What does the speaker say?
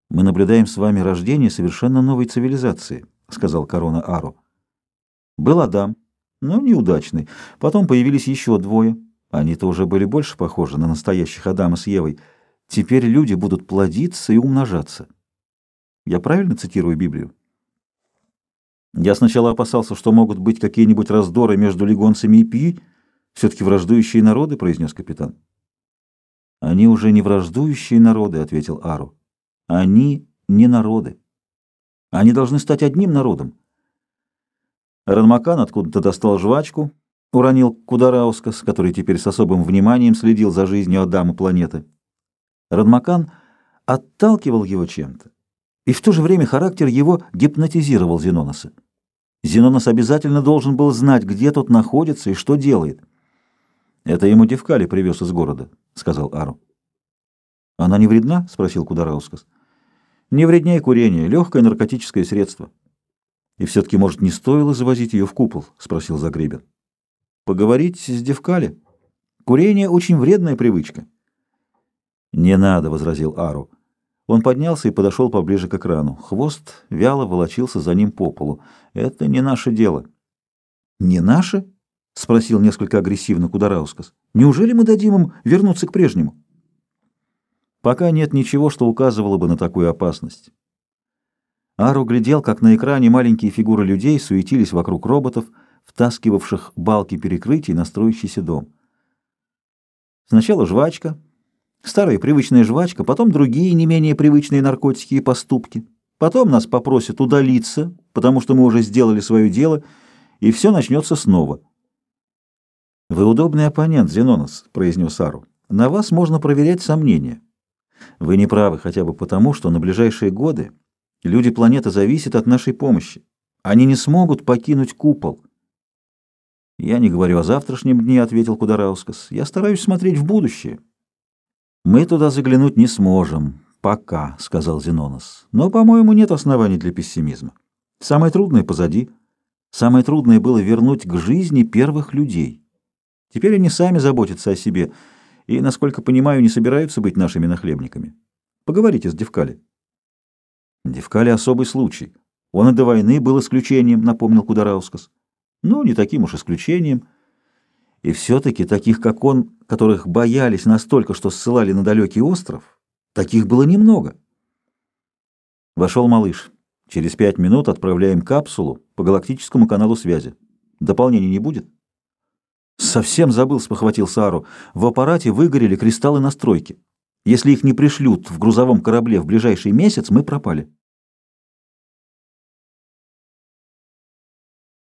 «Мы наблюдаем с вами рождение совершенно новой цивилизации», — сказал Корона Ару. «Был Адам, но неудачный. Потом появились еще двое. Они-то уже были больше похожи на настоящих Адама с Евой. Теперь люди будут плодиться и умножаться». Я правильно цитирую Библию? Я сначала опасался, что могут быть какие-нибудь раздоры между лигонцами и Пи, все-таки враждующие народы, — произнес капитан. «Они уже не враждующие народы», — ответил Ару. «Они не народы. Они должны стать одним народом». Ранмакан откуда-то достал жвачку, уронил Кудараускас, который теперь с особым вниманием следил за жизнью Адама планеты. Ранмакан отталкивал его чем-то, и в то же время характер его гипнотизировал Зеноноса. Зенонос обязательно должен был знать, где тот находится и что делает. «Это ему Девкали привез из города», — сказал Ару. «Она не вредна?» — спросил Кудараускас. «Не вреднее курения, легкое наркотическое средство». «И все-таки, может, не стоило завозить ее в купол?» — спросил Загребин. «Поговорить с Девкали? Курение — очень вредная привычка». «Не надо», — возразил Ару. Он поднялся и подошел поближе к экрану. Хвост вяло волочился за ним по полу. «Это не наше дело». «Не наше?» — спросил несколько агрессивно Кудараускас. «Неужели мы дадим им вернуться к прежнему?» «Пока нет ничего, что указывало бы на такую опасность». Ару глядел, как на экране маленькие фигуры людей суетились вокруг роботов, втаскивавших балки перекрытий на строящийся дом. Сначала жвачка, старая привычная жвачка, потом другие не менее привычные наркотики и поступки. Потом нас попросят удалиться, потому что мы уже сделали свое дело, и все начнется снова. «Вы удобный оппонент, Зенонос», — произнес Ару. «На вас можно проверять сомнения. Вы не правы хотя бы потому, что на ближайшие годы люди планеты зависят от нашей помощи. Они не смогут покинуть купол». «Я не говорю о завтрашнем дне», — ответил Кудараускас. «Я стараюсь смотреть в будущее». «Мы туда заглянуть не сможем. Пока», — сказал Зенонос. «Но, по-моему, нет оснований для пессимизма. Самое трудное позади. Самое трудное было вернуть к жизни первых людей. Теперь они сами заботятся о себе и, насколько понимаю, не собираются быть нашими нахлебниками. Поговорите с Девкали». «Девкали — особый случай. Он и до войны был исключением», — напомнил Кудараускас. «Ну, не таким уж исключением. И все-таки таких, как он, которых боялись настолько, что ссылали на далекий остров, таких было немного». Вошел малыш. «Через 5 минут отправляем капсулу по галактическому каналу связи. Дополнений не будет?» «Совсем забыл», — спохватился Ару. «В аппарате выгорели кристаллы настройки. Если их не пришлют в грузовом корабле в ближайший месяц, мы пропали».